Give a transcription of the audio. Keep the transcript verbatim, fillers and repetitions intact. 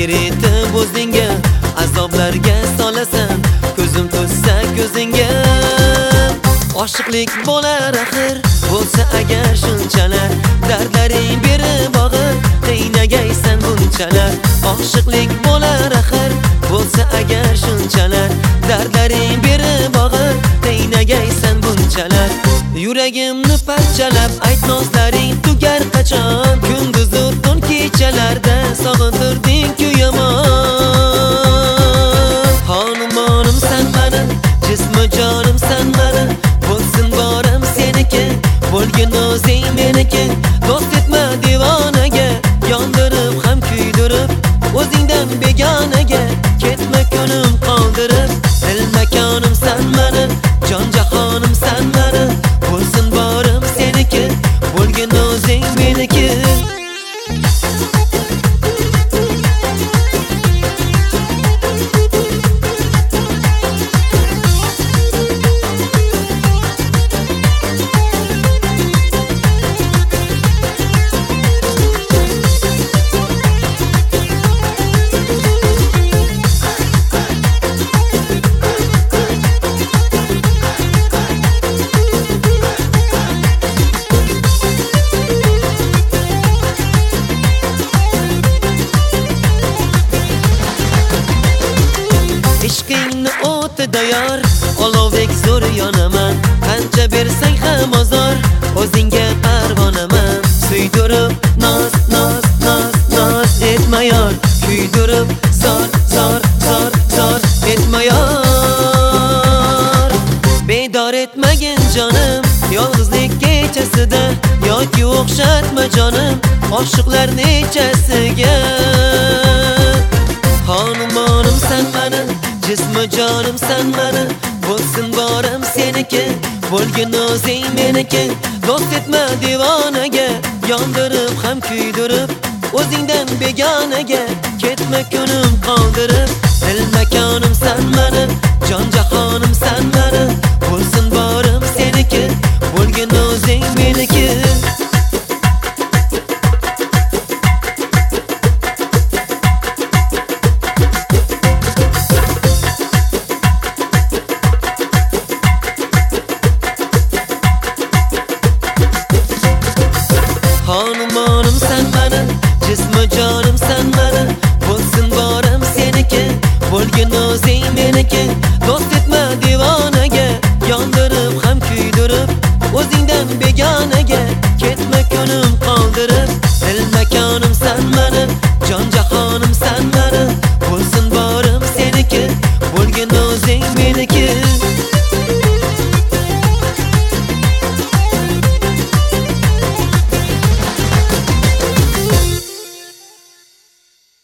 eritib o'zingga, azoblarga solasan, ko'zim to'ssa ko'zingga. Oshiqlik bo'lar axir, bo'lsa agar shunchalar, dardlaring berib og'ir, qiynagaysan bunchalar. Oshiqlik bo'lar axir, bo'lsa agar shunchalar, dardlaring berib og'ir, qiynagaysan bunchalar. Yuragimni parchalab ayt nozlaring tugar qachon, kunduz o'tun kechalarda sog'intirding-ku yomon. Xonumonim san mani, jismi jonim san mani, bo'lsin borim seniki, bo'lgin o'zing meniki. Do'st etma devonaga, yondirib ham kuydirib, o'zingdan begonaga ketma ko'nim qoldirib. Dil makonim san mani, jon jahonim san mani, bo'lsin borim seniki, bo'lgin o'zing meniki. Ishqingni o'tida yor, olovdek zo'r yonaman, qancha bersang ham ozor, o'zingga parvonaman. Suydirib noz, noz, noz, noz etma yor, kuydirib zor, zor, zor, zor etma yor. Bedor etmagin jonim, yolg'izlik kechasida, yoki o'xshatma jonim, oshiqlar nechasiga. Xonumonim san mani, jismi jonim san mani, bo'lsin borim seniki, bo'lgin o'zing meniki. Do'st etma devonaga, yondirib ham kuydirib, o'zingdan begonaga ketma ko'nim qoldirib. Dil makonim san mani, jon jahonim san mani, bo'lsin borim seniki, bo'lgin o'zing meniki. Xonumonim san mani, jismi jonim san mani, bo'lsin borim seniki, bo'lgin o'zing meniki. Do'st etma devonaga, yondirib ham kuydirib, o'zingdan begonaga ketma ko'nim qoldirib. Dil makonim san mani, jon jahonim san mani, bo'lsin borim seniki, bo'lgin o'zing meniki.